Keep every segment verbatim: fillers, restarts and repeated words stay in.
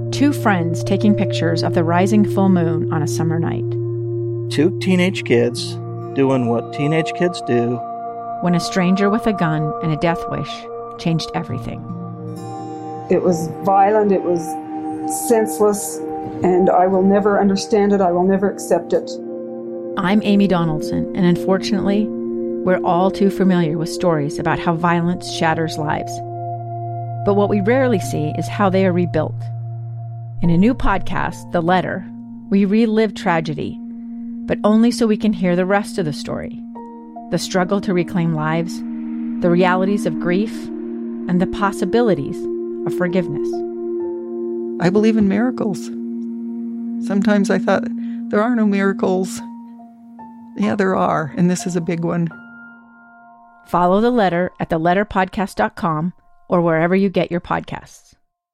Two friends taking pictures of the rising full moon on a summer night. Two teenage kids doing what teenage kids do. When a stranger with a gun and a death wish changed everything. It was violent, it was senseless, and I will never understand it, I will never accept it. I'm Amy Donaldson, and unfortunately, we're all too familiar with stories about how violence shatters lives. But what we rarely see is how they are rebuilt. In a new podcast, The Letter, we relive tragedy, but only so we can hear the rest of the story. The struggle to reclaim lives, the realities of grief, and the possibilities of forgiveness. I believe in miracles. Sometimes I thought, there are no miracles. Yeah, there are, and this is a big one. Follow The Letter at the letter podcast dot com or wherever you get your podcasts.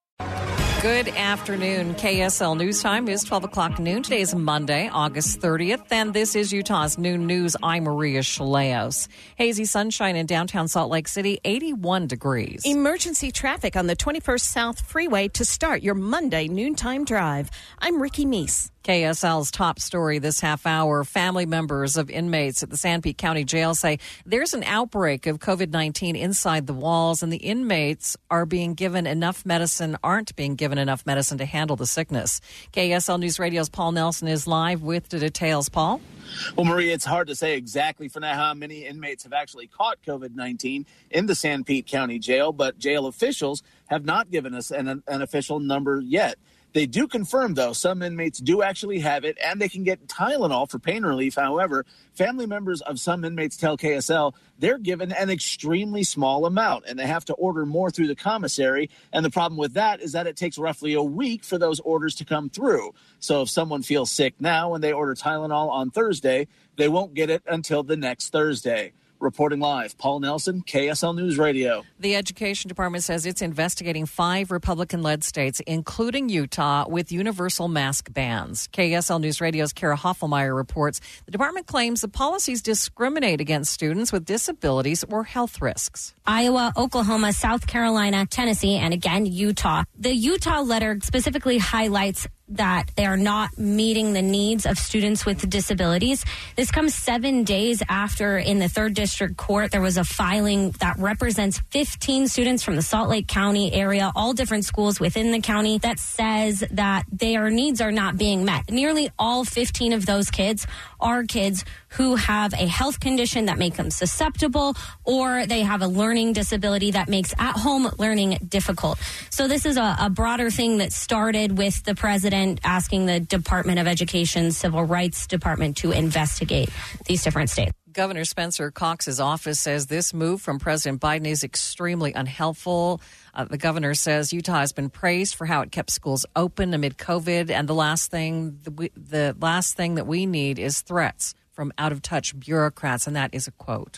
Good afternoon. K S L News Time is twelve o'clock noon. Today is Monday, August thirtieth, and this is Utah's Noon News. I'm Maria Chaleos. Hazy sunshine in downtown Salt Lake City, eighty-one degrees. Emergency traffic on the twenty-first South Freeway to start your Monday noontime drive. I'm Ricky Meese. K S L's top story this half hour. Family members of inmates at the Sanpete County Jail say there's an outbreak of covid nineteen inside the walls, and the inmates are being given enough medicine, aren't being given enough medicine to handle the sickness. K S L News Radio's Paul Nelson is live with the details. Paul? Well, Maria, it's hard to say exactly for now how many inmates have actually caught covid nineteen in the Sanpete County Jail, but jail officials have not given us an, an official number yet. They do confirm, though, some inmates do actually have it, and they can get Tylenol for pain relief. However, family members of some inmates tell K S L they're given an extremely small amount, and they have to order more through the commissary. And the problem with that is that it takes roughly a week for those orders to come through. So if someone feels sick now and they order Tylenol on Thursday, they won't get it until the next Thursday. Reporting live, Paul Nelson, K S L News Radio. The Education Department says it's investigating five Republican-led states, including Utah, with universal mask bans. K S L News Radio's Kara Hoffelmeyer reports the department claims the policies discriminate against students with disabilities or health risks. Iowa, Oklahoma, South Carolina, Tennessee, and again, Utah. The Utah letter specifically highlights that they are not meeting the needs of students with disabilities. This comes seven days after, in the third District Court, there was a filing that represents fifteen students from the Salt Lake County area, all different schools within the county, that says that their needs are not being met. Nearly all fifteen of those kids are kids who have a health condition that makes them susceptible, or they have a learning disability that makes at-home learning difficult. So this is a, a broader thing that started with the president asking the Department of Education Civil Rights Department to investigate these different states. Governor Spencer Cox's office says this move from President Biden is extremely unhelpful. Uh, the governor says Utah has been praised for how it kept schools open amid COVID, and the last thing the, we, the last thing that we need is threats from out-of-touch bureaucrats, and that is a quote.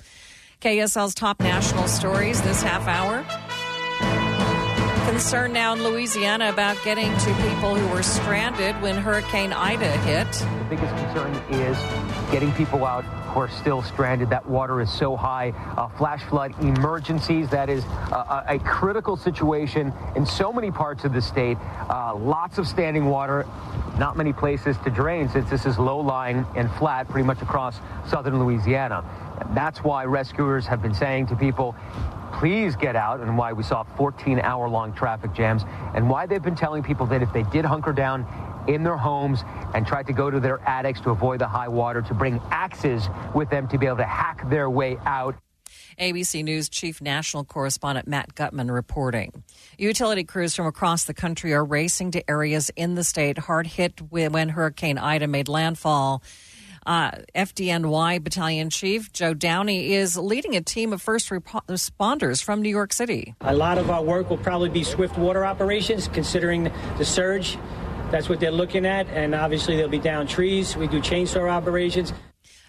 K S L's top national stories this half hour. Concern now in Louisiana about getting to people who were stranded when Hurricane Ida hit. The biggest concern is getting people out who are still stranded. That water is so high. Uh, flash flood emergencies, that is uh, a critical situation in so many parts of the state. Uh, lots of standing water, not many places to drain since this is low-lying and flat pretty much across southern Louisiana. That's why rescuers have been saying to people, please get out, and why we saw fourteen hour long traffic jams, and why they've been telling people that if they did hunker down in their homes and tried to go to their attics to avoid the high water, to bring axes with them to be able to hack their way out. A B C News Chief National Correspondent Matt Gutman reporting. Utility crews from across the country are racing to areas in the state hard hit when Hurricane Ida made landfall. Uh, F D N Y Battalion Chief Joe Downey is leading a team of first rep- responders from New York City. A lot of our work will probably be swift water operations, considering the surge. That's what they're looking at, and obviously they'll be down trees. We do chainsaw operations.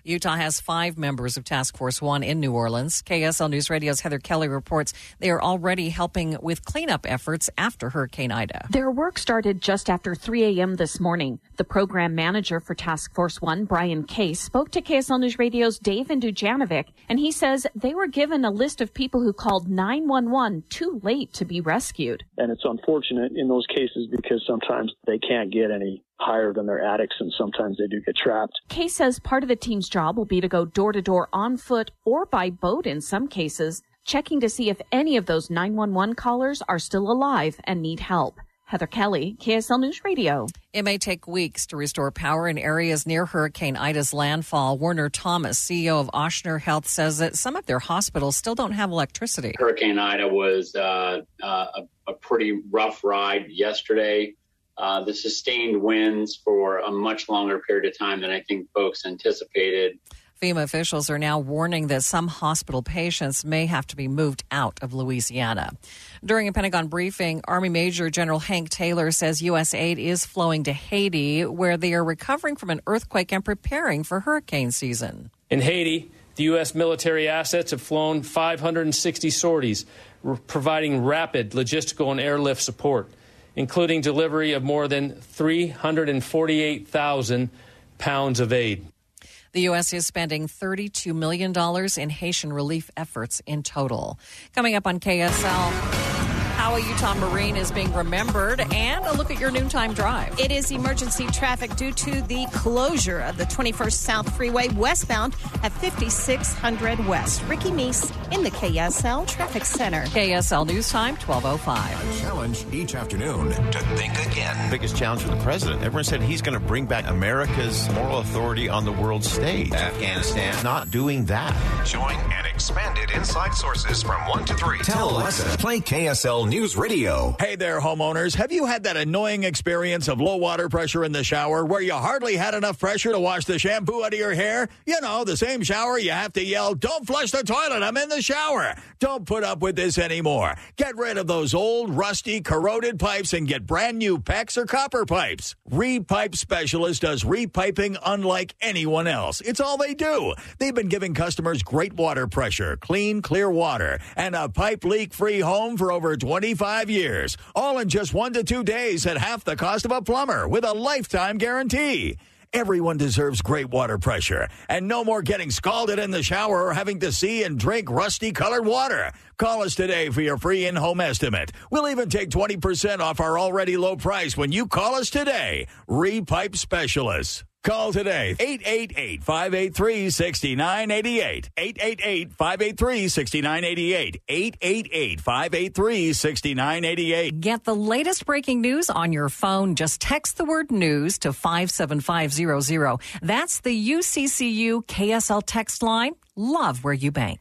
Utah has five members of Task Force One in New Orleans. K S L News Radio's Heather Kelly reports they are already helping with cleanup efforts after Hurricane Ida. Their work started just after three a.m. this morning. The program manager for Task Force One, Brian Case, spoke to K S L News Radio's Dave Indujanovic, and he says they were given a list of people who called nine one one too late to be rescued. And it's unfortunate in those cases because sometimes they can't get any higher than their attics, and sometimes they do get trapped. Case says part of the team's job will be to go door to door on foot or by boat in some cases, checking to see if any of those nine one one callers are still alive and need help. Heather Kelly, K S L News Radio. It may take weeks to restore power in areas near Hurricane Ida's landfall. Werner Thomas, C E O of Ochsner Health, says that some of their hospitals still don't have electricity. Hurricane Ida was uh, uh, a, a pretty rough ride yesterday. Uh, the sustained winds for a much longer period of time than I think folks anticipated. FEMA officials are now warning that some hospital patients may have to be moved out of Louisiana. During a Pentagon briefing, Army Major General Hank Taylor says U S aid is flowing to Haiti, where they are recovering from an earthquake and preparing for hurricane season. In Haiti, the U S military assets have flown five hundred sixty sorties, r- providing rapid logistical and airlift support, including delivery of more than three hundred forty-eight thousand pounds of aid. The U S is spending thirty-two million dollars in Haitian relief efforts in total. Coming up on K S L, how a Utah Marine is being remembered, and a look at your noontime drive. It is emergency traffic due to the closure of the twenty-first South Freeway westbound at fifty-six hundred West. Ricky Meese in the K S L Traffic Center. K S L News Time, twelve oh five. A challenge each afternoon to think again. Biggest challenge for the president. Everyone said he's going to bring back America's moral authority on the world stage. Afghanistan not doing that. Join and expanded inside sources from one to three. Tell Alexa, play K S L News Radio. Hey there, homeowners. Have you had that annoying experience of low water pressure in the shower where you hardly had enough pressure to wash the shampoo out of your hair? You know, the same shower you have to yell, "Don't flush the toilet, I'm in the shower." Don't put up with this anymore. Get rid of those old, rusty, corroded pipes and get brand new PEX or copper pipes. Repipe Specialist does repiping unlike anyone else. It's all they do. They've been giving customers great water pressure, clean, clear water, and a pipe leak-free home for over twenty-five years. All in just one to two days at half the cost of a plumber with a lifetime guarantee. Everyone deserves great water pressure and no more getting scalded in the shower or having to see and drink rusty-colored water. Call us today for your free in-home estimate. We'll even take twenty percent off our already low price when you call us today. Repipe Specialists. Call today, eight eight eight, five eight three, six nine eight eight, eight eight eight, five eight three, six nine eight eight, eight eight eight, five eight three, six nine eight eight. Get the latest breaking news on your phone. Just text the word news to five seven five zero zero. That's the U C C U K S L text line. Love where you bank.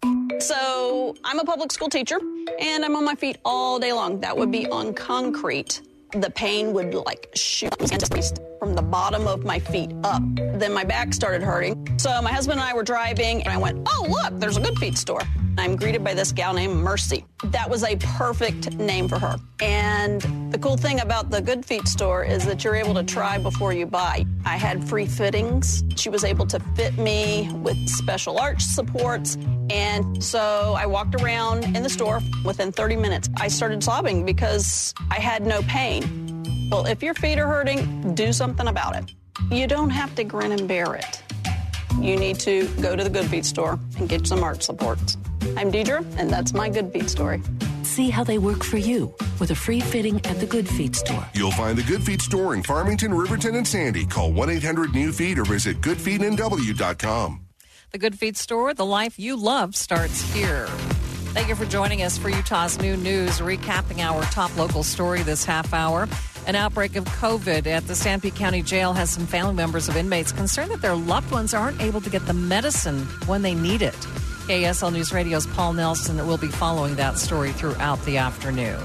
So I'm a public school teacher, and I'm on my feet all day long. That would be on concrete. The pain would like shoot from the bottom of my feet up. Then my back started hurting. So my husband and I were driving, and I went, "Oh, look, there's a Good Feet store." I'm greeted by this gal named Mercy. That was a perfect name for her. And the cool thing about the Good Feet store is that you're able to try before you buy. I had free fittings. She was able to fit me with special arch supports. And so I walked around in the store. Within thirty minutes, I started sobbing because I had no pain. Well, if your feet are hurting, do something about it. You don't have to grin and bear it. You need to go to the Good Feet store and get some arch supports. I'm Deidre, and that's my Good Feet story. See how they work for you with a free fitting at the Good Feet store. You'll find the Good Feet store in Farmington, Riverton, and Sandy. Call one eight hundred new feet or visit good feet n w dot com. The Good Feet store, the life you love starts here. Thank you for joining us for Utah's New News, recapping our top local story this half hour. An outbreak of COVID at the San Pete County Jail has some family members of inmates concerned that their loved ones aren't able to get the medicine when they need it. K S L News Radio's Paul Nelson will be following that story throughout the afternoon.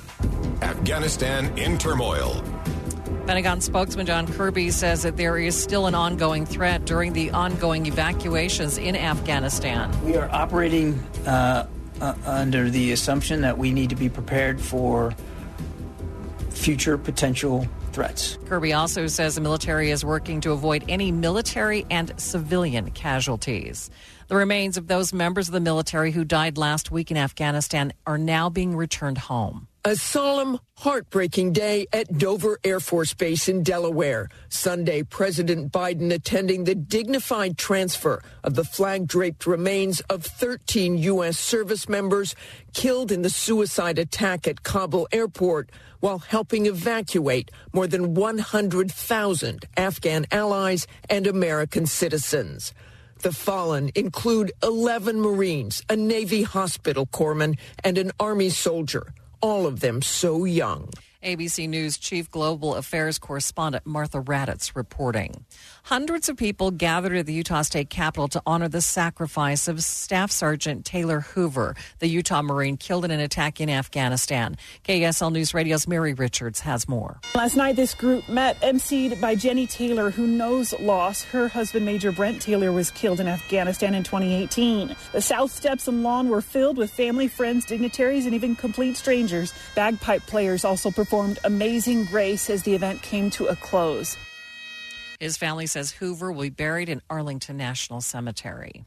Afghanistan in turmoil. Pentagon spokesman John Kirby says that there is still an ongoing threat during the ongoing evacuations in Afghanistan. We are operating uh, uh, under the assumption that we need to be prepared for future potential threats. Kirby also says the military is working to avoid any military and civilian casualties. The remains of those members of the military who died last week in Afghanistan are now being returned home. A solemn, heartbreaking day at Dover Air Force Base in Delaware. Sunday, President Biden attending the dignified transfer of the flag-draped remains of thirteen U S service members killed in the suicide attack at Kabul airport while helping evacuate more than one hundred thousand Afghan allies and American citizens. The fallen include eleven Marines, a Navy hospital corpsman, and an Army soldier, all of them so young. A B C News Chief Global Affairs Correspondent Martha Raddatz reporting. Hundreds of people gathered at the Utah State Capitol to honor the sacrifice of Staff Sergeant Taylor Hoover, the Utah Marine killed in an attack in Afghanistan. K S L News Radio's Mary Richards has more. Last night, this group met, emceed by Jenny Taylor, who knows loss. Her husband, Major Brent Taylor, was killed in Afghanistan in twenty eighteen. The south steps and lawn were filled with family, friends, dignitaries, and even complete strangers. Bagpipe players also performed Amazing Grace as the event came to a close. His family says Hoover will be buried in Arlington National Cemetery.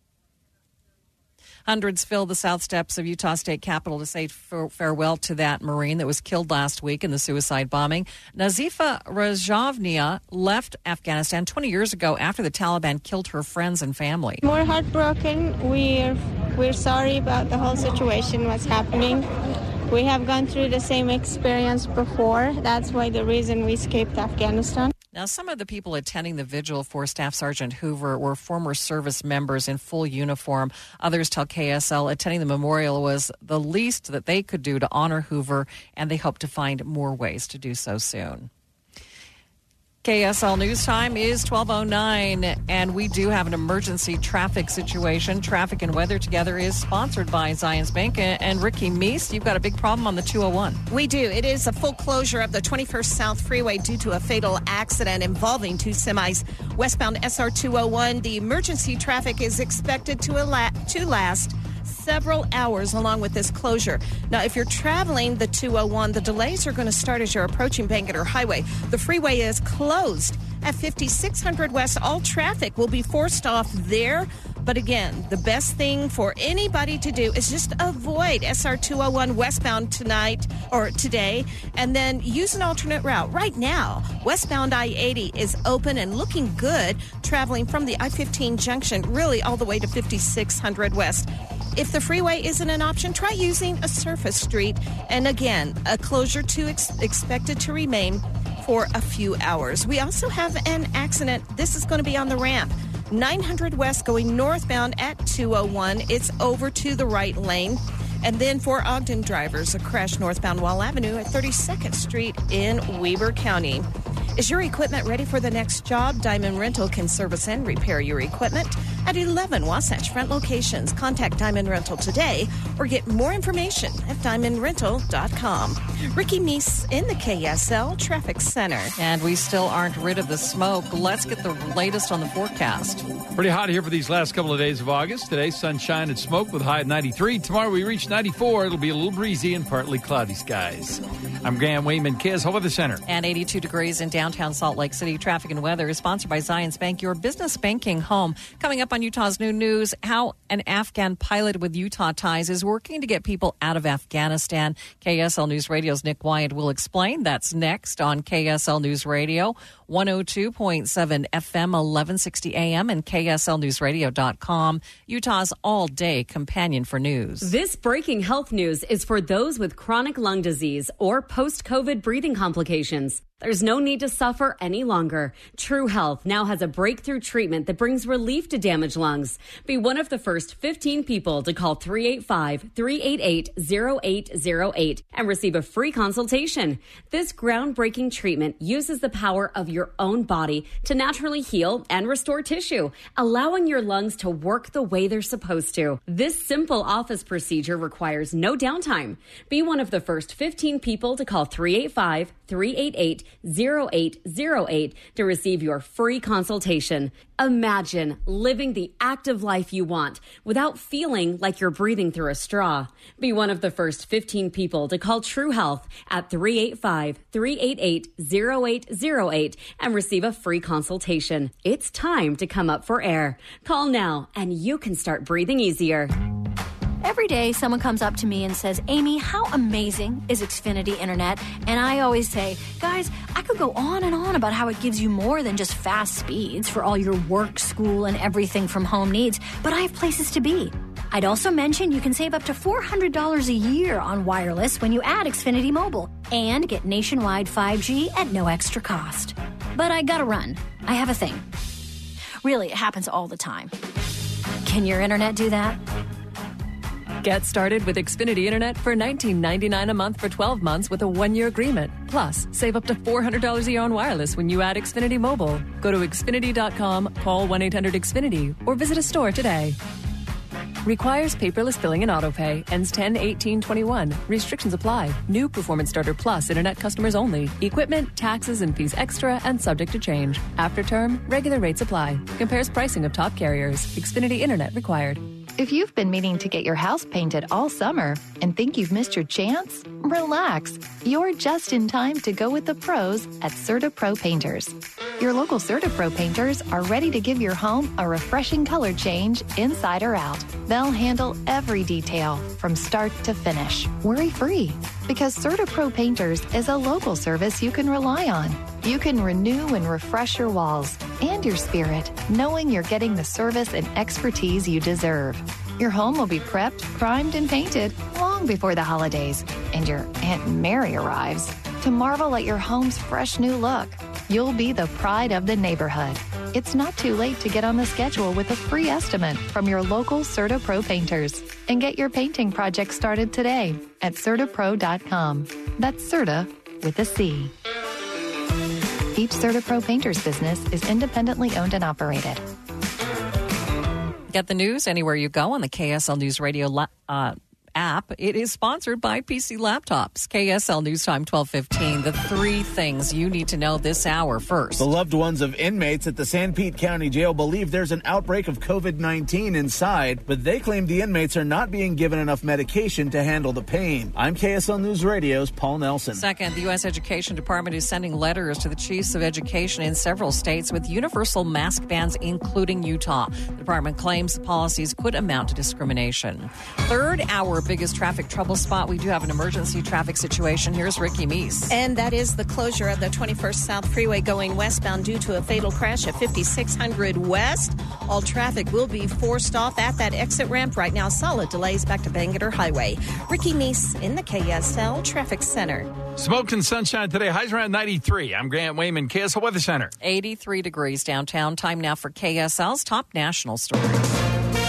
Hundreds filled the south steps of Utah State Capitol to say farewell to that Marine that was killed last week in the suicide bombing. Nazifa Rajavnia left Afghanistan twenty years ago after the Taliban killed her friends and family. We're heartbroken. We're, we're sorry about the whole situation, what's happening. We have gone through the same experience before. That's why the reason we escaped Afghanistan. Now, some of the people attending the vigil for Staff Sergeant Hoover were former service members in full uniform. Others tell K S L attending the memorial was the least that they could do to honor Hoover, and they hope to find more ways to do so soon. K S L News Time is twelve oh nine, and we do have an emergency traffic situation. Traffic and Weather Together is sponsored by Zions Bank. And Ricky Meese, you've got a big problem on the two oh one. We do. It is a full closure of the twenty-first South Freeway due to a fatal accident involving two semis. Westbound S R two oh one, the emergency traffic is expected to, ala- to last several hours along with this closure. Now, if you're traveling the two oh one, the delays are going to start as you're approaching Bangerter Highway. The freeway is closed at fifty-six hundred West. All traffic will be forced off there. But again, the best thing for anybody to do is just avoid S R two oh one westbound tonight or today, and then use an alternate route. Right now, westbound I eighty is open and looking good, traveling from the I fifteen junction really all the way to fifty-six hundred West. If the freeway isn't an option, try using a surface street. And again, a closure to ex- expected to remain for a few hours. We also have an accident. This is going to be on the ramp. nine hundred West going northbound at two oh one. It's over to the right lane. And then for Ogden drivers, a crash northbound Wall Avenue at thirty-second Street in Weber County. Is your equipment ready for the next job? Diamond Rental can service and repair your equipment at eleven Wasatch Front locations. Contact Diamond Rental today or get more information at diamond rental dot com. Ricky Meese in the K S L Traffic Center. And we still aren't rid of the smoke. Let's get the latest on the forecast. Pretty hot here for these last couple of days of August. Today, sunshine and smoke with a high of ninety-three. Tomorrow, we reach ninety-four. It'll be a little breezy and partly cloudy skies. I'm Graham Wayman, K S L Weather Center. And eighty-two degrees in downtown Salt Lake City. Traffic and weather is sponsored by Zions Bank, your business banking home. Coming up on Utah's New News, how an Afghan pilot with Utah ties is working to get people out of Afghanistan. K S L News Radio's Nick Wyatt will explain. That's next on K S L News Radio, one oh two point seven F M, eleven sixty A M, and K S L news radio dot com, Utah's all-day companion for news. This breaking health news is for those with chronic lung disease or post-COVID breathing complications. There's no need to suffer any longer. True Health now has a breakthrough treatment that brings relief to damaged lungs. Be one of the first fifteen people to call three eight five, three eight eight, zero eight zero eight and receive a free consultation. This groundbreaking treatment uses the power of your own body to naturally heal and restore tissue, allowing your lungs to work the way they're supposed to. This simple office procedure requires no downtime. Be one of the first fifteen people to call three eight five, three eight eight, zero eight zero eight to receive your free consultation. Imagine living the active life you want without feeling like you're breathing through a straw. Be one of the first fifteen people to call True Health at three eight five, three eight eight, zero eight zero eight and receive a free consultation. It's time to come up for air. Call now and you can start breathing easier. Every day, someone comes up to me and says, Amy, how amazing is Xfinity Internet? And I always say, guys, I could go on and on about how it gives you more than just fast speeds for all your work, school, and everything from home needs, but I have places to be. I'd also mention you can save up to four hundred dollars a year on wireless when you add Xfinity Mobile and get nationwide five G at no extra cost. But I gotta run. I have a thing. Really, it happens all the time. Can your internet do that? Get started with Xfinity Internet for nineteen ninety-nine dollars a month for twelve months with a one-year agreement. Plus, save up to four hundred dollars a year on wireless when you add Xfinity Mobile. Go to Xfinity dot com, call one eight hundred Xfinity, or visit a store today. Requires paperless billing and autopay. Ends ten eighteen twenty-one. Restrictions apply. New Performance Starter Plus Internet customers only. Equipment, taxes, and fees extra and subject to change. After term, regular rates apply. Compares pricing of top carriers. Xfinity Internet required. If you've been meaning to get your house painted all summer and think you've missed your chance, relax. You're just in time to go with the pros at CertaPro Painters. Your local CertaPro painters are ready to give your home a refreshing color change inside or out. They'll handle every detail from start to finish, worry-free. Because CertaPro Painters is a local service you can rely on. You can renew and refresh your walls and your spirit, knowing you're getting the service and expertise you deserve. Your home will be prepped, primed, and painted long before the holidays, and your Aunt Mary arrives to marvel at your home's fresh new look. You'll be the pride of the neighborhood. It's not too late to get on the schedule with a free estimate from your local CertaPro Painters and get your painting project started today at CertaPro dot com. That's Certa with a C. Each CertaPro Painters business is independently owned and operated. Get the news anywhere you go on the K S L News Radio uh, app. It is sponsored by P C Laptops. K S L News Time twelve fifteen. The three things you need to know this hour first. The loved ones of inmates at the San Pete County Jail believe there's an outbreak of covid nineteen inside, but they claim the inmates are not being given enough medication to handle the pain. I'm K S L News Radio's Paul Nelson. Second, the U S Education Department is sending letters to the chiefs of education in several states with universal mask bans, including Utah. The department claims the policies could amount to discrimination. Third, our biggest traffic trouble spot. We do have an emergency traffic situation. Here's Ricky Meese. And that is the closure of the twenty-first South Freeway going westbound due to a fatal crash at fifty-six hundred West. All traffic will be forced off at that exit ramp. Right now, solid delays back to Bangerter Highway. Ricky Meese in the K S L Traffic Center. Smoked and sunshine today. Highs around ninety-three. I'm Grant Wayman, K S L Weather Center. eighty-three degrees downtown. Time now for K S L's top national stories.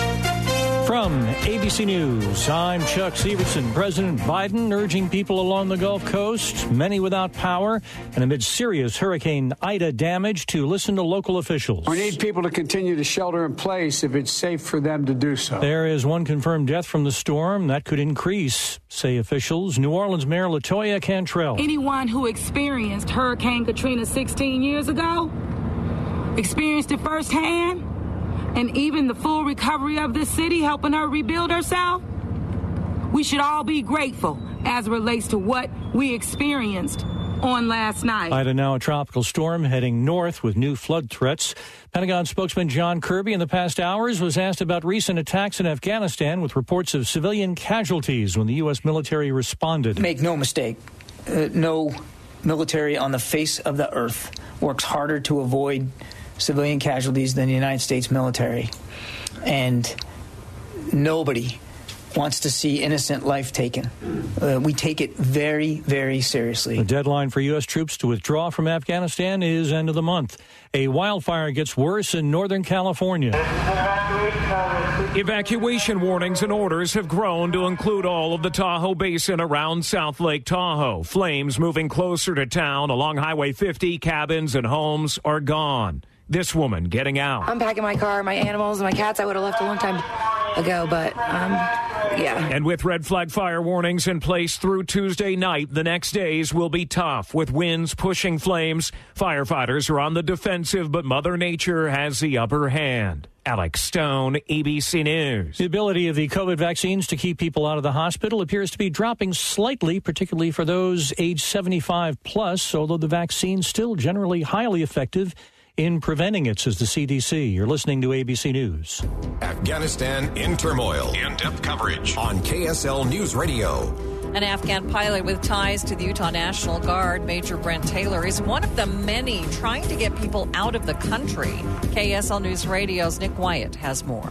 From A B C News, I'm Chuck Severson. President Biden urging people along the Gulf Coast, many without power, and amid serious Hurricane Ida damage, to listen to local officials. We need people to continue to shelter in place if it's safe for them to do so. There is one confirmed death from the storm. That could increase, say officials. New Orleans Mayor LaToya Cantrell. Anyone who experienced Hurricane Katrina sixteen years ago, experienced it firsthand, and even the full recovery of this city, helping her rebuild herself, we should all be grateful as it relates to what we experienced on last night. Ida now a tropical storm heading north with new flood threats. Pentagon spokesman John Kirby in the past hours was asked about recent attacks in Afghanistan with reports of civilian casualties when the U S military responded. Make no mistake, uh, no military on the face of the earth works harder to avoid civilian casualties than the United States military. And nobody wants to see innocent life taken. Uh, we take it very, very seriously. The deadline for U S troops to withdraw from Afghanistan is end of the month. A wildfire gets worse in Northern California. Evacuation warnings and orders have grown to include all of the Tahoe Basin around South Lake Tahoe. Flames moving closer to town along Highway fifty. Cabins and homes are gone. This woman getting out. I'm packing my car, my animals, and my cats I would have left a long time ago, but um, Yeah. And with red flag fire warnings in place through Tuesday night, the next days will be tough with winds pushing flames. Firefighters are on the defensive, but Mother Nature has the upper hand. Alex Stone, A B C News. The ability of the COVID vaccines to keep people out of the hospital appears to be dropping slightly, particularly for those age seventy-five plus, although the vaccine's still generally highly effective in preventing it, says the C D C. You're listening to A B C News. Afghanistan in turmoil. In-depth coverage on K S L News Radio. An Afghan pilot with ties to the Utah National Guard, Major Brent Taylor, is one of the many trying to get people out of the country. K S L News Radio's Nick Wyatt has more.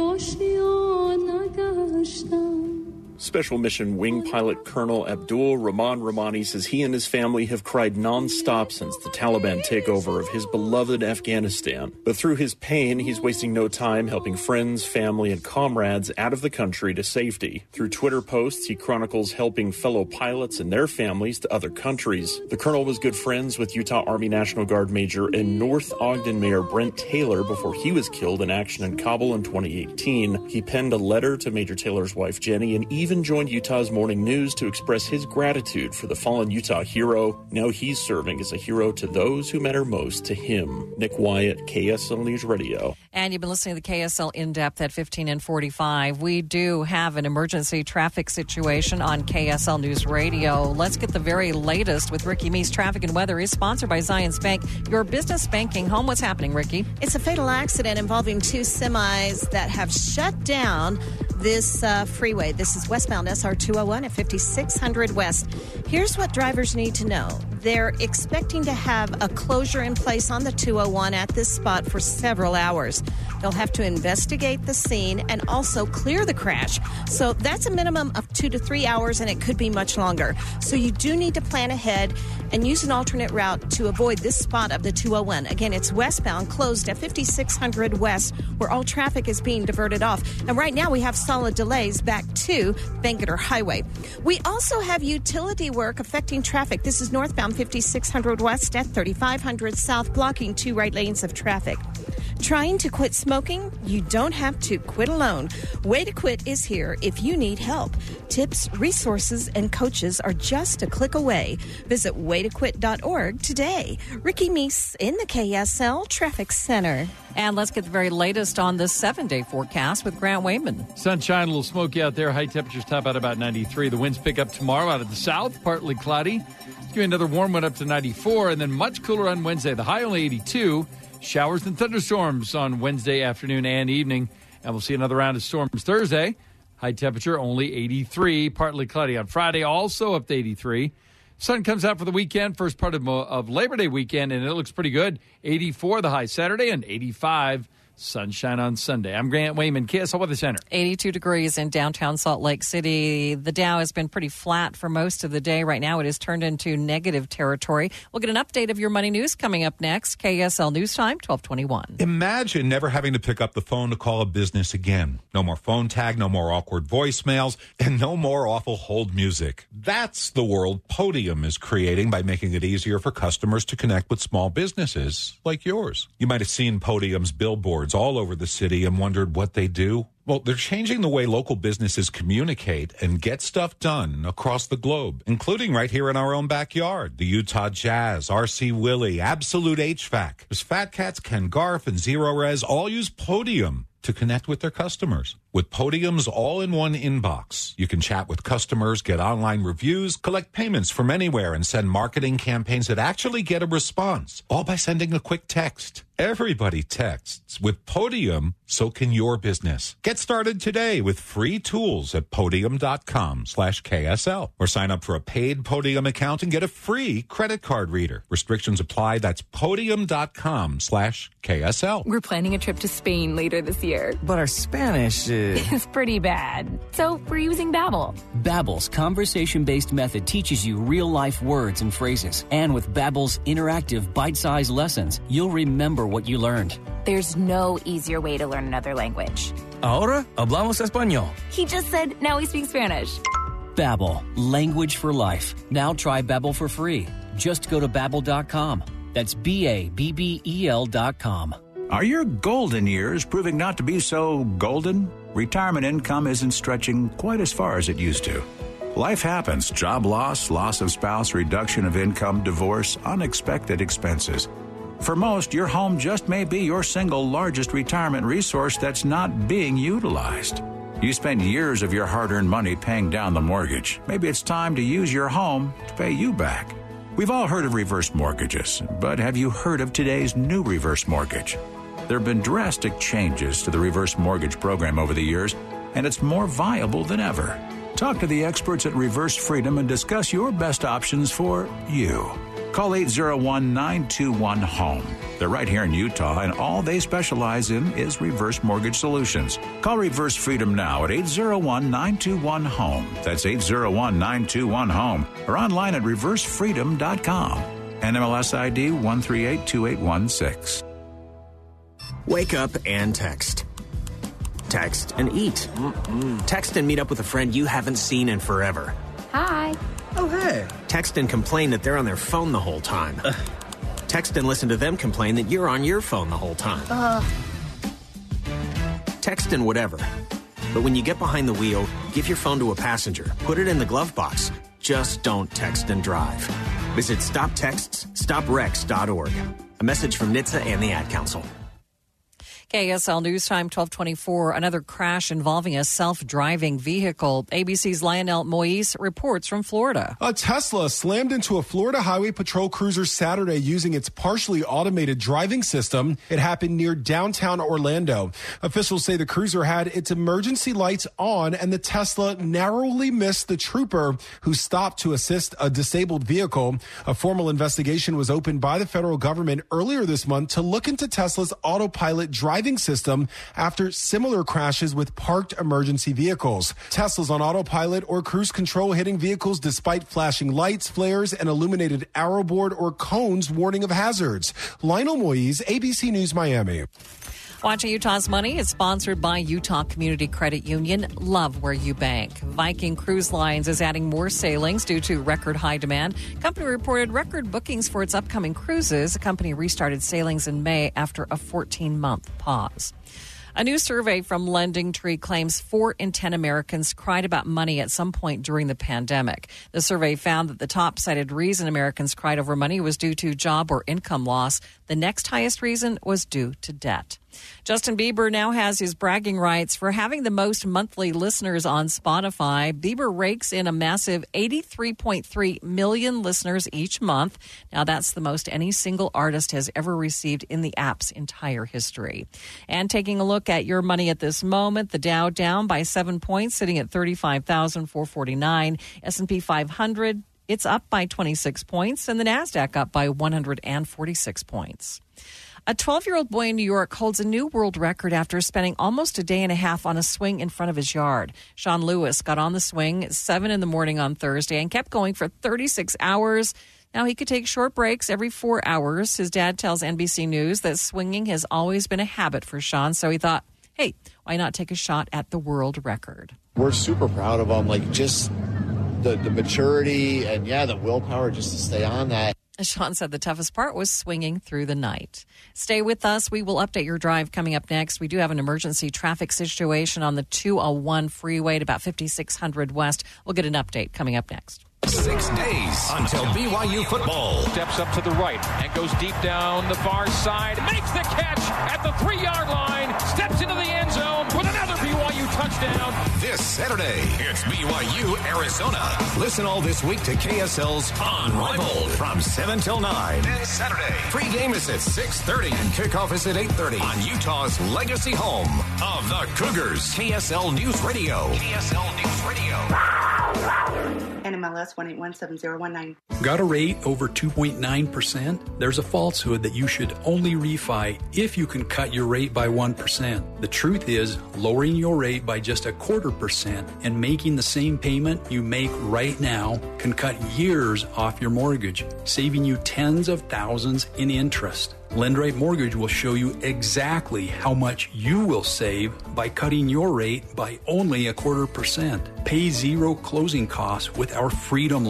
Special Mission Wing Pilot Colonel Abdul Rahman Rahmani says he and his family have cried nonstop since the Taliban takeover of his beloved Afghanistan. But through his pain, he's wasting no time helping friends, family, and comrades out of the country to safety. Through Twitter posts, he chronicles helping fellow pilots and their families to other countries. The colonel was good friends with Utah Army National Guard Major and North Ogden Mayor Brent Taylor before he was killed in action in Kabul in twenty eighteen. He penned a letter to Major Taylor's wife, Jenny, and even Even joined Utah's Morning News to express his gratitude for the fallen Utah hero. Now he's serving as a hero to those who matter most to him. Nick Wyatt, K S L News Radio. And you've been listening to the K S L In-Depth at fifteen and forty-five. We do have an emergency traffic situation on K S L News Radio. Let's get the very latest with Ricky Meese. Traffic and weather is sponsored by Zions Bank, your business banking home. What's happening, Ricky? It's a fatal accident involving two semis that have shut down this uh, freeway. This is westbound S R two oh one at fifty-six hundred West. Here's what drivers need to know. They're expecting to have a closure in place on the two oh one at this spot for several hours. They'll have to investigate the scene and also clear the crash. So that's a minimum of two to three hours, and it could be much longer. So you do need to plan ahead and use an alternate route to avoid this spot of the two oh one. Again, it's westbound, closed at fifty-six hundred West, where all traffic is being diverted off. And right now we have solid delays back to Bangerter Highway. We also have utility work affecting traffic. This is northbound fifty-six hundred West at thirty-five hundred South, blocking two right lanes of traffic. Trying to quit smoking? You don't have to. Quit alone. Way to Quit is here if you need help. Tips, resources, and coaches are just a click away. Visit way to quit dot org today. Ricky Meese in the K S L Traffic Center. And let's get the very latest on the seven-day forecast with Grant Wayman. Sunshine, a little smoky out there. High temperatures top out about ninety-three. The winds pick up tomorrow out of the south, partly cloudy. Give you another warm one up to ninety-four, and then much cooler on Wednesday. The high only eighty-two. Showers and thunderstorms on Wednesday afternoon and evening. And we'll see another round of storms Thursday. High temperature only eighty-three, partly cloudy on Friday, also up to eighty-three. Sun comes out for the weekend, first part of, of Labor Day weekend, and it looks pretty good. eighty-four the high Saturday and eighty-five sunshine on Sunday. I'm Grant Wayman, K S L Weather Center. eighty-two degrees in downtown Salt Lake City. The Dow has been pretty flat for most of the day. Right now it has turned into negative territory. We'll get an update of your money news coming up next. K S L News Time, twelve twenty-one. Imagine never having to pick up the phone to call a business again. No more phone tag, no more awkward voicemails, and no more awful hold music. That's the world Podium is creating by making it easier for customers to connect with small businesses like yours. You might have seen Podium's billboards all over the city and wondered what they do. Well, they're changing the way local businesses communicate and get stuff done across the globe, including right here in our own backyard. The Utah Jazz, R C Willey, Absolute H V A C. There's Fat Cats, Ken Garf, and Zero Res all use Podium to connect with their customers. With Podium's all-in-one inbox, you can chat with customers, get online reviews, collect payments from anywhere, and send marketing campaigns that actually get a response, all by sending a quick text. Everybody texts. With Podium, so can your business. Get started today with free tools at podium.com slash KSL. Or sign up for a paid Podium account and get a free credit card reader. Restrictions apply. That's podium.com slash KSL. We're planning a trip to Spain later this year. But our Spanish is... It's pretty bad. So we're using Babbel. Babbel's conversation-based method teaches you real-life words and phrases. And with Babbel's interactive, bite-sized lessons, you'll remember what you learned. There's no easier way to learn another language. Ahora hablamos español. He just said now we speak Spanish. Babbel, language for life. Now try Babbel for free. Just go to babbel dot com. That's B A B B E L dot com. Are your golden years proving not to be so golden? retirement income isn't stretching quite as far as it used to. Life happens. Job loss, loss of spouse, reduction of income, divorce, unexpected expenses. For most, your home just may be your single largest retirement resource that's not being utilized. You spend years of your hard-earned money paying down the mortgage. Maybe it's time to use your home to pay you back. We've all heard of reverse mortgages, but have you heard of today's new reverse mortgage? There have been drastic changes to the reverse mortgage program over the years, and it's more viable than ever. Talk to the experts at Reverse Freedom and discuss your best options for you. Call eight zero one, nine two one, HOME. They're right here in Utah, and all they specialize in is reverse mortgage solutions. Call Reverse Freedom now at eight zero one, nine two one, HOME. That's eight zero one, nine two one, HOME. Or online at reverse freedom dot com. N M L S I D one three eight two eight one six. Wake up and text. Text and eat. Mm-mm. Text and meet up with a friend you haven't seen in forever. Hi. Oh, hey. Text and complain that they're on their phone the whole time. Ugh. Text and listen to them complain that you're on your phone the whole time. Ugh. Text and whatever. But when you get behind the wheel, give your phone to a passenger. Put it in the glove box. Just don't text and drive. Visit stop texts stop wrecks dot org. A message from N H T S A and the Ad Council. K S L News Time, twelve twenty-four. Another crash involving a self-driving vehicle. A B C's Lionel Moise reports from Florida. A Tesla slammed into a Florida Highway Patrol cruiser Saturday using its partially automated driving system. It happened near downtown Orlando. Officials say the cruiser had its emergency lights on, and the Tesla narrowly missed the trooper who stopped to assist a disabled vehicle. A formal investigation was opened by the federal government earlier this month to look into Tesla's autopilot driving system after similar crashes with parked emergency vehicles. Tesla's on autopilot or cruise control hitting vehicles despite flashing lights, flares, and illuminated arrow board or cones warning of hazards. Lionel Moise, A B C News, Miami. Watching Utah's Money is sponsored by Utah Community Credit Union. Love where you bank. Viking Cruise Lines is adding more sailings due to record high demand. Company reported record bookings for its upcoming cruises. The company restarted sailings in May after a fourteen-month pause. A new survey from Lending Tree claims four in ten Americans cried about money at some point during the pandemic. The survey found that the top cited reason Americans cried over money was due to job or income loss. The next highest reason was due to debt. Justin Bieber now has his bragging rights for having the most monthly listeners on Spotify. Bieber rakes in a massive eighty-three point three million listeners each month. Now that's the most any single artist has ever received in the app's entire history. And taking a look at your money at this moment, the Dow down by seven points, sitting at thirty-five thousand four hundred forty-nine. S and P five hundred, it's up by twenty-six points, and the NASDAQ up by one hundred forty-six points. A twelve-year-old boy in New York holds a new world record after spending almost a day and a half on a swing in front of his yard. Sean Lewis got on the swing at seven in the morning on Thursday and kept going for thirty-six hours. Now, he could take short breaks every four hours. His dad tells N B C News that swinging has always been a habit for Sean, so he thought, hey, why not take a shot at the world record? We're super proud of him, like just the, the maturity and, yeah, the willpower just to stay on that. Sean said the toughest part was swinging through the night. Stay with us. We will update your drive coming up next. We do have an emergency traffic situation on the two oh one freeway at about fifty-six hundred West. We'll get an update coming up next. Six days until B Y U football. Steps up to the right and goes deep down the far side. Makes the catch at the three-yard line. Steps into the end zone with another B Y U touchdown. This Saturday, it's B Y U Arizona. Listen all this week to K S L's Unrivaled from seven till nine. Then Saturday, pregame is at six thirty and kickoff is at eight thirty on Utah's legacy home of the Cougars. K S L News Radio. K S L News Radio. N M L S one eight one seven zero one nine. Got a rate over two point nine percent? There's a falsehood that you should only refi if you can cut your rate by one percent. The truth is, lowering your rate by just a quarter percent and making the same payment you make right now can cut years off your mortgage, saving you tens of thousands in interest. LendRight Mortgage will show you exactly how much you will save by cutting your rate by only a quarter percent. Pay zero closing costs with our Freedom Loan.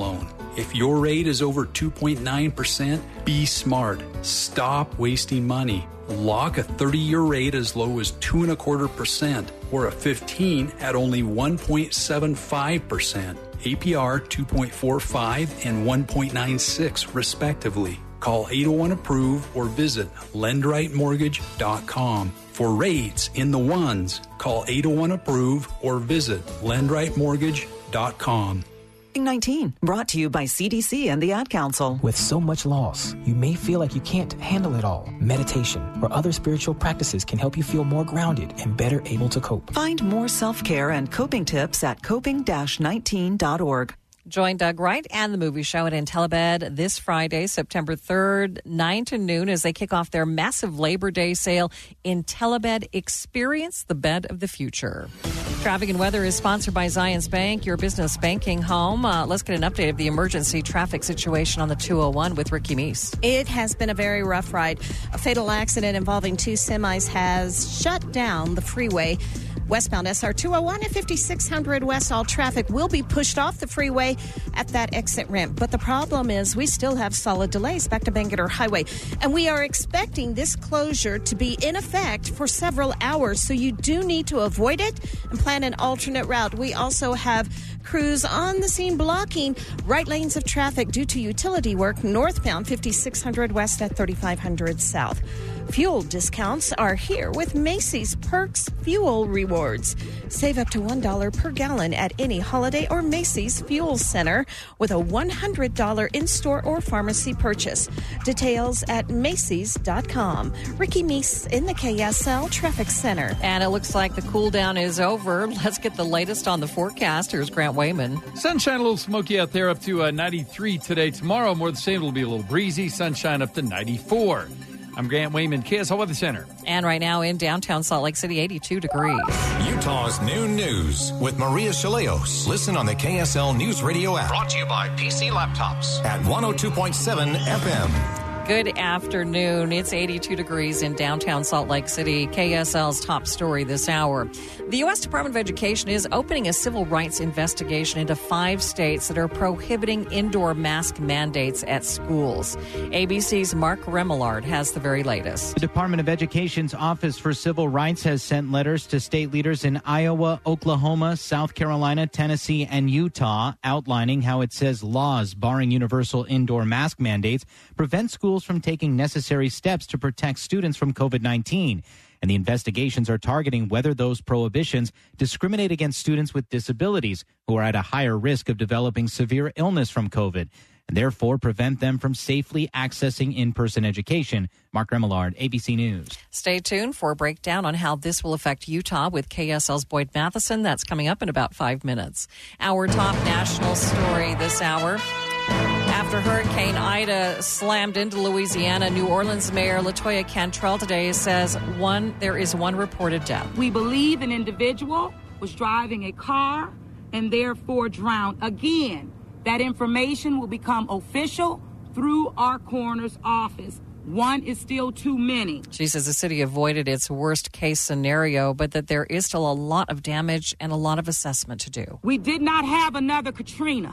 If your rate is over two point nine percent, be smart. Stop wasting money. Lock a thirty-year rate as low as two and a quarter percent or a fifteen at only one point seven five percent. A P R two point four five and one point nine six respectively. Call eight oh one approve or visit lend right mortgage dot com. For rates in the ones, call eight oh one approve or visit lend right mortgage dot com. nineteen, brought to you by C D C and the Ad Council. With so much loss, you may feel like you can't handle it all. Meditation or other spiritual practices can help you feel more grounded and better able to cope. Find more self-care and coping tips at coping nineteen dot org. Join Doug Wright and the Movie Show at Intellibed this Friday, September third, nine to noon, as they kick off their massive Labor Day sale. Intellibed, experience the bed of the future. Traffic and weather is sponsored by Zions Bank, your business banking home. Uh, let's get an update of the emergency traffic situation on the two oh one with Ricky Meese. It has been a very rough ride. A fatal accident involving two semis has shut down the freeway. Westbound S R two oh one and fifty-six hundred West, all traffic will be pushed off the freeway at that exit ramp. But the problem is we still have solid delays back to Bangerter Highway. And we are expecting this closure to be in effect for several hours. So you do need to avoid it and plan an alternate route. We also have crews on the scene blocking right lanes of traffic due to utility work northbound fifty-six hundred West at thirty-five hundred South. Fuel discounts are here with Macy's Perks Fuel Rewards. Save up to one dollar per gallon at any Holiday or Macy's Fuel Center with a one hundred dollars in-store or pharmacy purchase. Details at Macy's dot com. Ricky Meese in the K S L Traffic Center. And it looks like the cool down is over. Let's get the latest on the forecast. Here's Grant Wayman. Sunshine, a little smoky out there, up to uh, ninety-three today. Tomorrow, more the same. It'll be a little breezy. Sunshine up to ninety-four. I'm Grant Wayman, K S L Weather Center. And right now in downtown Salt Lake City, eighty-two degrees. Utah's noon news with Maria Chaleos. Listen on the K S L News Radio app. Brought to you by P C Laptops at one oh two point seven F M. Good afternoon. It's eighty-two degrees in downtown Salt Lake City. K S L's top story this hour. The U S Department of Education is opening a civil rights investigation into five states that are prohibiting indoor mask mandates at schools. A B C's Mark Remillard has the very latest. The Department of Education's Office for Civil Rights has sent letters to state leaders in Iowa, Oklahoma, South Carolina, Tennessee, and Utah outlining how it says laws barring universal indoor mask mandates prevent schools from taking necessary steps to protect students from COVID nineteen. And the investigations are targeting whether those prohibitions discriminate against students with disabilities who are at a higher risk of developing severe illness from COVID, and therefore prevent them from safely accessing in-person education. Mark Remillard, A B C News. Stay tuned for a breakdown on how this will affect Utah with K S L's Boyd Matheson. That's coming up in about five minutes. Our top national story this hour. After Hurricane Ida slammed into Louisiana, New Orleans Mayor LaToya Cantrell today says one there is one reported death. We believe an individual was driving a car and therefore drowned. Again, that information will become official through our coroner's office. One is still too many. She says the city avoided its worst case scenario, but that there is still a lot of damage and a lot of assessment to do. We did not have another Katrina.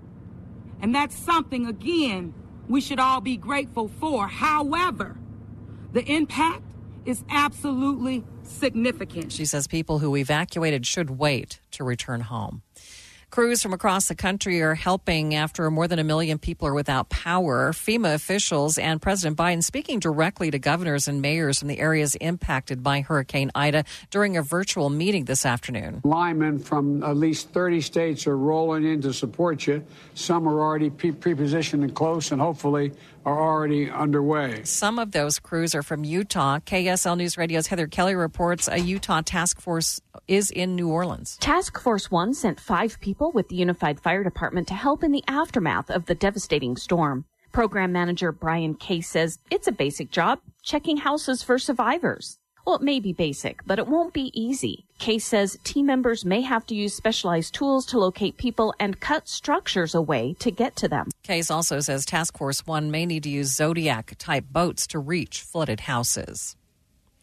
And that's something, again, we should all be grateful for. However, the impact is absolutely significant. She says people who evacuated should wait to return home. Crews from across the country are helping after more than a million people are without power. FEMA officials and President Biden speaking directly to governors and mayors from the areas impacted by Hurricane Ida during a virtual meeting this afternoon. Linemen from at least thirty states are rolling in to support you. Some are already pre-positioned and close and hopefully are already underway. Some of those crews are from Utah. K S L News Radio's Heather Kelly reports a Utah task force is in New Orleans. Task Force One sent five people with the Unified Fire Department to help in the aftermath of the devastating storm. Program manager Brian Case says it's a basic job, checking houses for survivors. Well, it may be basic, but it won't be easy. Case says team members may have to use specialized tools to locate people and cut structures away to get to them. Case also says Task Force One may need to use Zodiac-type boats to reach flooded houses.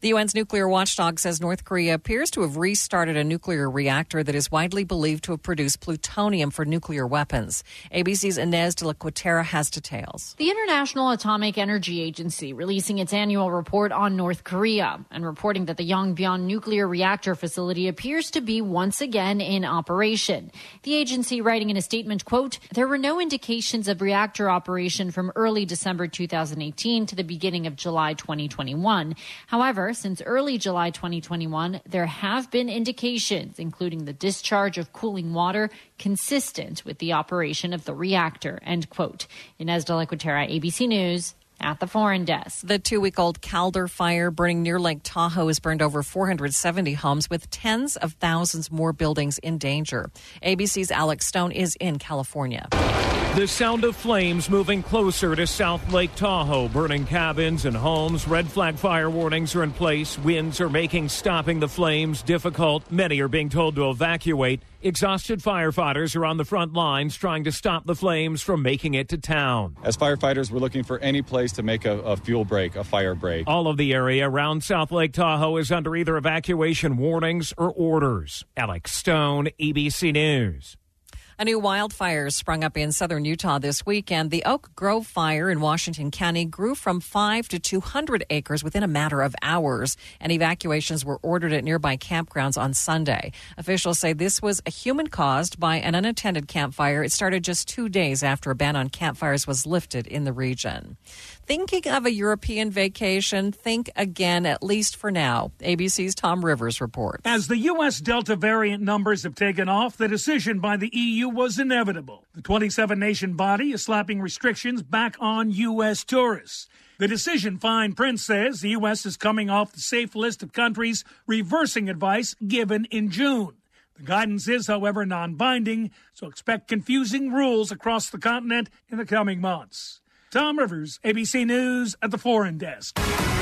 The U N's nuclear watchdog says North Korea appears to have restarted a nuclear reactor that is widely believed to have produced plutonium for nuclear weapons. A B C's Inez de la Cuetara has details. The International Atomic Energy Agency releasing its annual report on North Korea and reporting that the Yongbyon nuclear reactor facility appears to be once again in operation. The agency writing in a statement, quote, there were no indications of reactor operation from early December two thousand eighteen to the beginning of July twenty twenty-one. However, since early July twenty twenty-one, there have been indications, including the discharge of cooling water consistent with the operation of the reactor, end quote. Inez de la Cuetara, A B C News. At the foreign desk. The two-week-old Calder fire burning near Lake Tahoe has burned over four hundred seventy homes with tens of thousands more buildings in danger. A B C's Alex Stone is in California. The sound of flames moving closer to South Lake Tahoe, burning cabins and homes. Red flag fire warnings are in place. Winds are making stopping the flames difficult. Many are being told to evacuate. Exhausted firefighters are on the front lines trying to stop the flames from making it to town. As firefighters, we're looking for any place to make a, a fuel break, a fire break. All of the area around South Lake Tahoe is under either evacuation warnings or orders. Alex Stone, A B C News. A new wildfire sprung up in southern Utah this weekend. The Oak Grove fire in Washington County grew from five to two hundred acres within a matter of hours, and evacuations were ordered at nearby campgrounds on Sunday. Officials say this was a human-caused by an unattended campfire. It started just two days after a ban on campfires was lifted in the region. Thinking of a European vacation? Think again, at least for now. A B C's Tom Rivers reports. As the U S Delta variant numbers have taken off, the decision by the E U was inevitable. The twenty-seven nation body is slapping restrictions back on U S tourists. The decision, fine print says, the U S is coming off the safe list of countries reversing advice given in June. The guidance is, however, non-binding, so expect confusing rules across the continent in the coming months. Tom Rivers, A B C News at the Foreign Desk.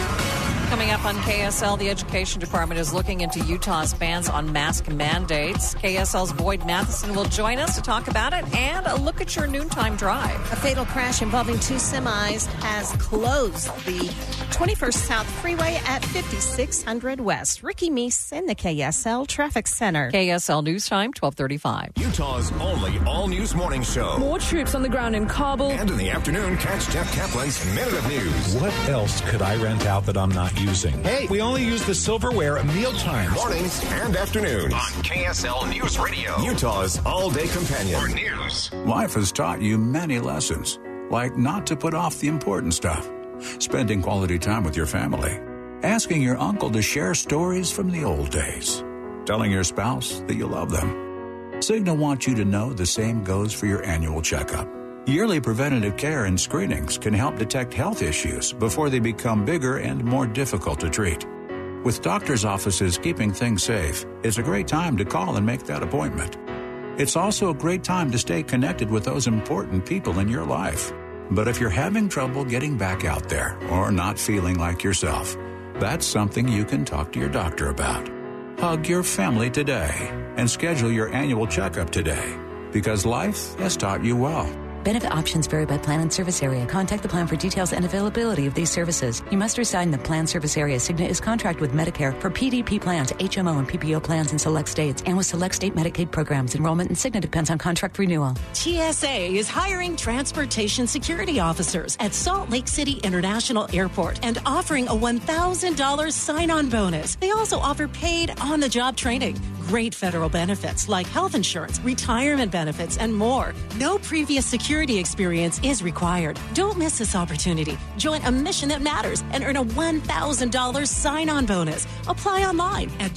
Coming up on K S L, the Education Department is looking into Utah's bans on mask mandates. K S L's Boyd Matheson will join us to talk about it and a look at your noontime drive. A fatal crash involving two semis has closed the twenty-first South Freeway at fifty-six hundred West. Ricky Meese in the K S L Traffic Center. K S L News Time, twelve thirty-five. Utah's only all-news morning show. More troops on the ground in Kabul. And in the afternoon, catch Jeff Kaplan's Minute of News. What else could I rent out that I'm not using? Hey, we only use the silverware at mealtimes. Mornings and afternoons on K S L News Radio, Utah's all-day companion for news. Life has taught you many lessons, like not to put off the important stuff, spending quality time with your family, asking your uncle to share stories from the old days, telling your spouse that you love them. Cigna wants you to know the same goes for your annual checkup. Yearly preventative care and screenings can help detect health issues before they become bigger and more difficult to treat. With doctors' offices keeping things safe, it's a great time to call and make that appointment. It's also a great time to stay connected with those important people in your life. But if you're having trouble getting back out there or not feeling like yourself, that's something you can talk to your doctor about. Hug your family today and schedule your annual checkup today, because life has taught you well. Benefit options vary by plan and service area. Contact the plan for details and availability of these services. You must reside in the plan service area. Cigna is contract with Medicare for P D P plans, H M O and P P O plans in select states, and with select state Medicaid programs. Enrollment in Cigna depends on contract renewal. T S A is hiring transportation security officers at Salt Lake City International Airport and offering a one thousand dollars sign-on bonus. They also offer paid on-the-job training, great federal benefits like health insurance, retirement benefits, and more. No previous security Security experience is required. Don't miss this opportunity. Join a mission that matters and earn a one thousand dollars sign-on bonus. Apply online at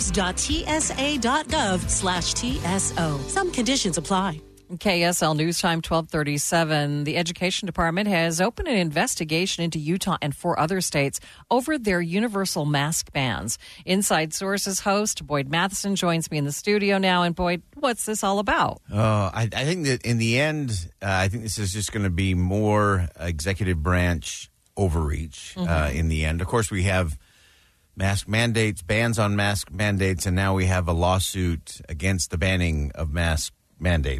jobs.tsa.gov slash TSO. Some conditions apply. K S L News Time, twelve thirty-seven. The Education Department has opened an investigation into Utah and four other states over their universal mask bans. Inside Sources host Boyd Matheson joins me in the studio now. And Boyd, what's this all about? Uh, I, I think that in the end, uh, I think this is just going to be more executive branch overreach mm-hmm. uh, in the end. Of course, we have mask mandates, bans on mask mandates, and now we have a lawsuit against the banning of mask mandates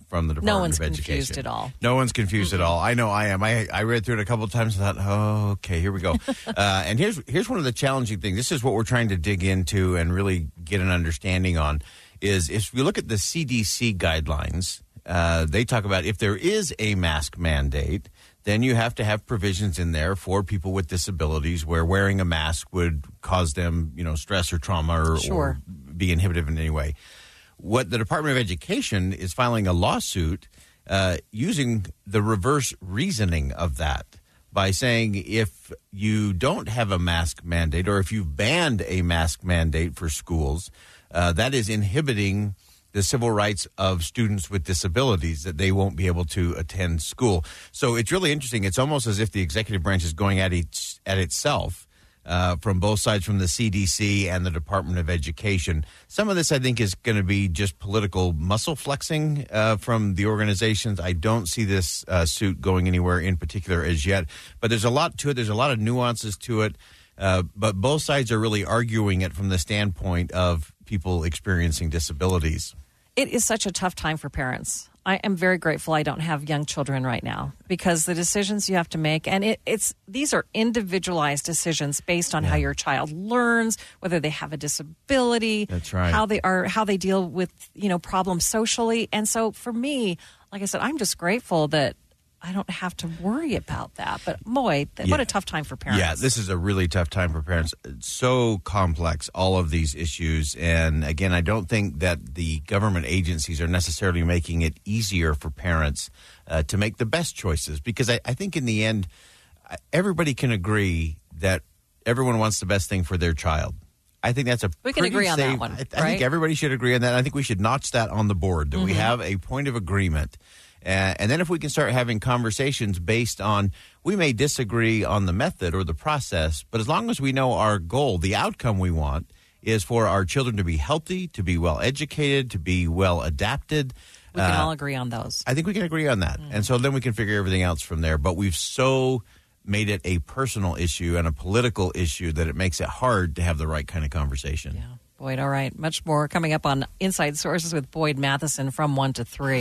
from the Department No one's of Education. confused at all. No one's confused Mm-mm. at all. I know I am. I, I read through it a couple of times and thought, oh, okay, here we go. uh, and here's here's one of the challenging things. This is what we're trying to dig into and really get an understanding on, is if we look at the C D C guidelines, uh, they talk about if there is a mask mandate, then you have to have provisions in there for people with disabilities where wearing a mask would cause them, you know, stress or trauma or, Sure. or be inhibitive in any way. What the Department of Education is filing a lawsuit uh, using the reverse reasoning of that by saying if you don't have a mask mandate or if you've banned a mask mandate for schools, uh, that is inhibiting the civil rights of students with disabilities, that they won't be able to attend school. So it's really interesting. It's almost as if the executive branch is going at each at itself uh, from both sides, from the C D C and the Department of Education. Some of this, I think, is going to be just political muscle flexing uh, from the organizations. I don't see this uh, suit going anywhere in particular as yet, but there's a lot to it. There's a lot of nuances to it. Uh, but both sides are really arguing it from the standpoint of people experiencing disabilities. It is such a tough time for parents. I am very grateful I don't have young children right now, because the decisions you have to make, and it, it's these are individualized decisions based on Yeah. how your child learns, whether they have a disability, That's right. how they are, how they deal with, you know, problems socially. And so for me, like I said, I'm just grateful that I don't have to worry about that. But boy, th- what Yeah. a tough time for parents. Yeah, this is a really tough time for parents. It's so complex, all of these issues. And again, I don't think that the government agencies are necessarily making it easier for parents uh, to make the best choices. Because I, I think in the end, everybody can agree that everyone wants the best thing for their child. I think that's a We can pretty agree on that safe- one, I, I right? think everybody should agree on that. I think we should notch that on the board, that we Mhm. have a point of agreement. Uh, and then if we can start having conversations based on, we may disagree on the method or the process, but as long as we know our goal, the outcome we want is for our children to be healthy, to be well educated, to be well adapted. We can uh, all agree on those. I think we can agree on that. And so then we can figure everything else from there. But we've so made it a personal issue and a political issue that it makes it hard to have the right kind of conversation. Yeah. Boyd, all right. Much more coming up on Inside Sources with Boyd Matheson from one to three.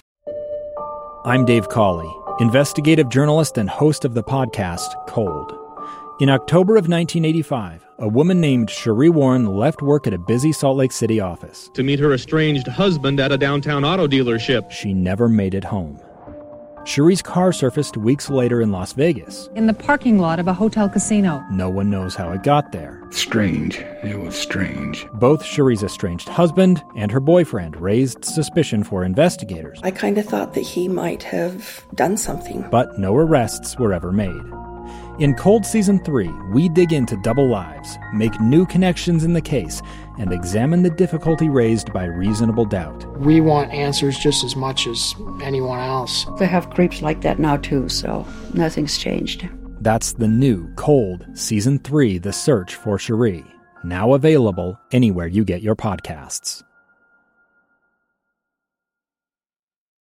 I'm Dave Cawley, investigative journalist and host of the podcast Cold. In October of nineteen eighty-five, a woman named Cherie Warren left work at a busy Salt Lake City office to meet her estranged husband at a downtown auto dealership. She never made it home. Cherie's car surfaced weeks later in Las Vegas. In the parking lot of a hotel casino. No one knows how it got there. Strange. It was strange. Both Cherie's estranged husband and her boyfriend raised suspicion for investigators, I kind of thought that he might have done something. but no arrests were ever made. In Cold Season three, we dig into double lives, make new connections in the case, and examine the difficulty raised by reasonable doubt. We want answers just as much as anyone else. They have creeps like that now, too, so nothing's changed. That's the new Cold Season three, The Search for Cherie, now available anywhere you get your podcasts.